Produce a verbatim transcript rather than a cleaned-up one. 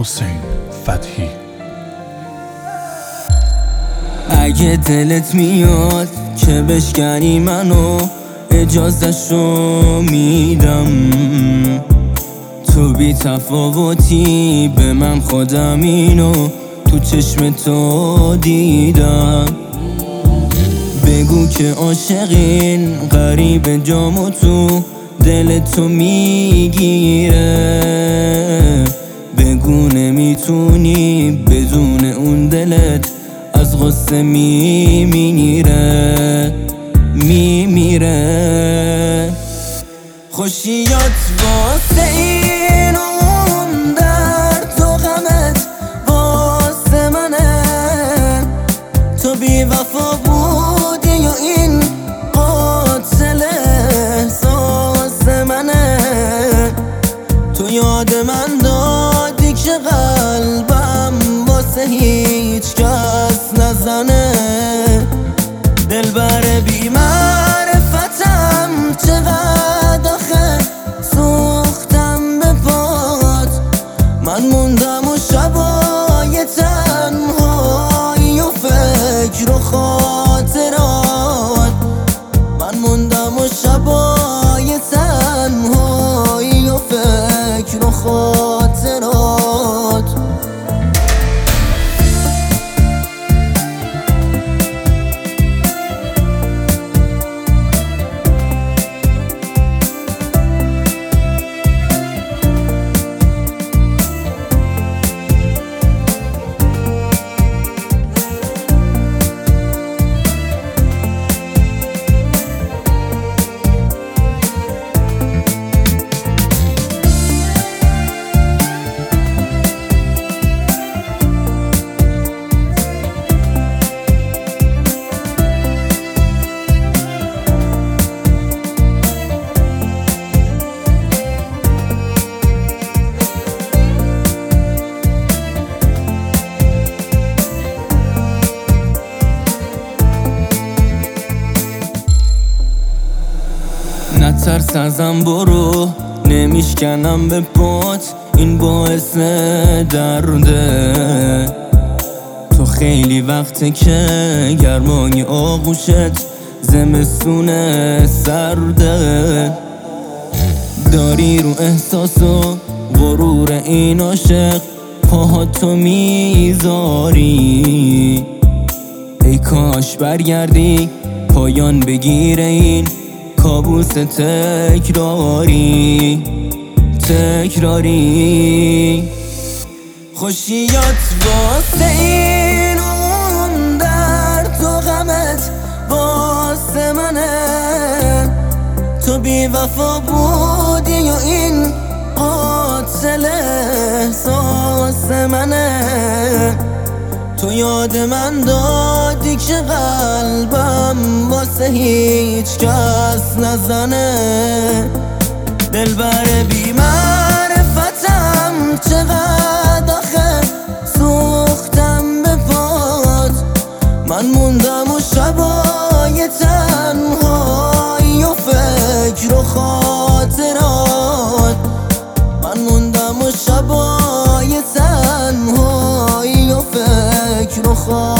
حسین فتحی. اگه دلت میاد که بشکنی منو، اجازه‌شو میدم. تو بی تفاوتی به من، خودم اینو تو چشم تو دیدم. بگو که عاشقین، غریب جامو تو دل تو میگیره. بگو نمیتونی بدون اون دلت از غصه میمیره میمیره. خوشیات واسه این اون درد و غمت واسه منه. تو بی وفا بودی و این قاتل احساس منه. تو یاد من دادی که قلبم واسه هیچ کس نزنه. دلبر بی معرفتم، چقدر آخه سوختم به پات. من موندم و شبای تنهایی و فکر و خاطرات. من موندم و شبای تنهایی و فکر و خاطرات. نترس ازم، برو نمیشکنم به پات. این باعث درده. تو خیلی وقته که گرمای آغوشت زمستون سرده. داری رو احساس و غرور این عاشق پاهاتو میذاری. ای کاش برگردی پایان بگیره این کابوس تکراری تکراری. خوشیات واسه این اون درد و غمت واسه منه. تو بی وفا بودی و این قاتل احساس منه. تو یاد من دادی که قلبم واسه هیچ کس نزنه. دلبر بی معرفتم، چقدر آخه سوختم به پات. من موندم و شبای تنهایی و فکر و خاطرات. من موندم و شبای تنهایی و فکر و خاطرات.